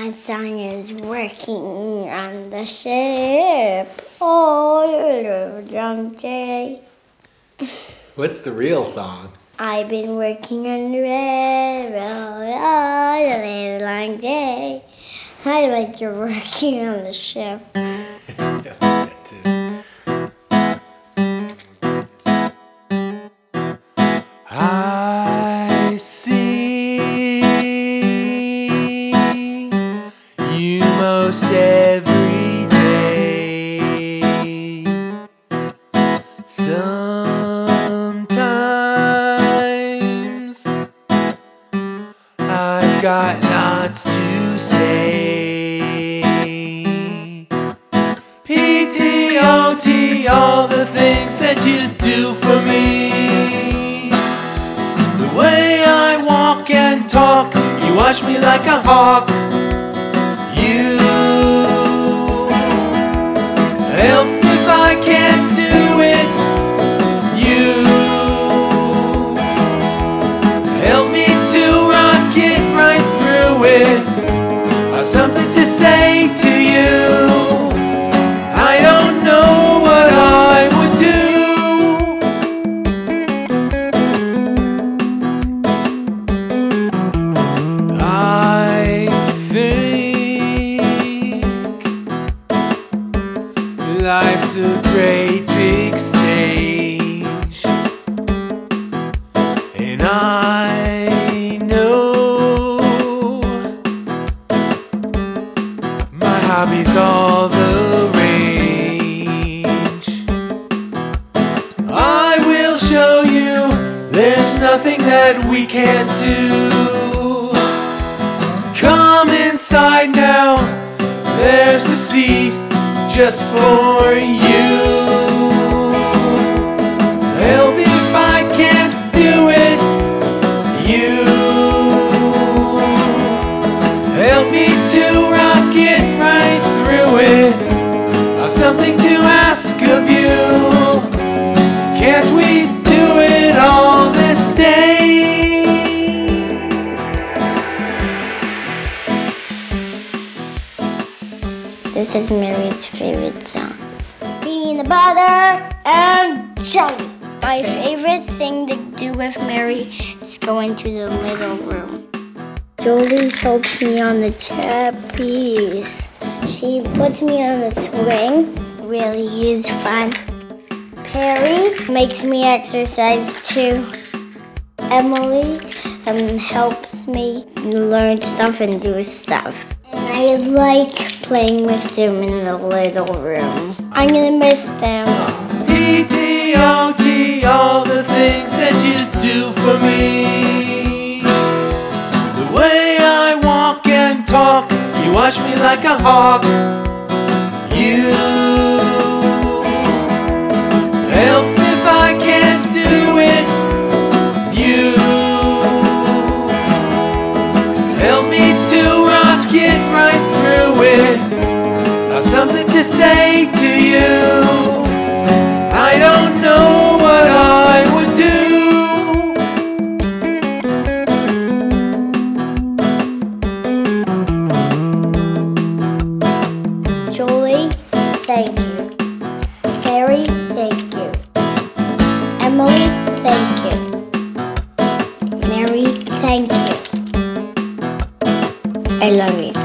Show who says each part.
Speaker 1: My song is working on the ship all long day.
Speaker 2: What's the real song?
Speaker 1: I've been working on the railroad all the long day. I like you're working on the ship.
Speaker 2: Yeah, that too. I see you most every day. Sometimes I've got lots to say. PTOT, all the things that you do for me. The way I walk and talk, you watch me like a hawk. You help if I can't do it. You help me to rock it right through it. I've something to say to you. I don't know what I would do. I think life's a great big stage, and I know my hobby's all the rage. I will show you there's nothing that we can't do. Come inside now, there's a seat just for you. Help if I can't do it. You help me to rock it right through it. I've something to ask of you. Can't we do it all this day?
Speaker 1: This is Mary's favorite song. Peanut butter and jelly. My favorite thing to do with Mary is go into the little room. Jolie helps me on the trapeze. She puts me on the swing. Really is fun. Perry makes me exercise too. Emily helps me learn stuff and do stuff. And I like playing with them in the little room. I'm gonna miss them.
Speaker 2: PTOT, all the things that you do for me. The way I walk and talk, you watch me like a hawk. You help if I can't do it. You help me to rock it right through it. I've something to say to you. I don't know what I would do.
Speaker 1: Jolie, thank you. Perry, thank you. Emily, thank you. Mary, thank you. I love you.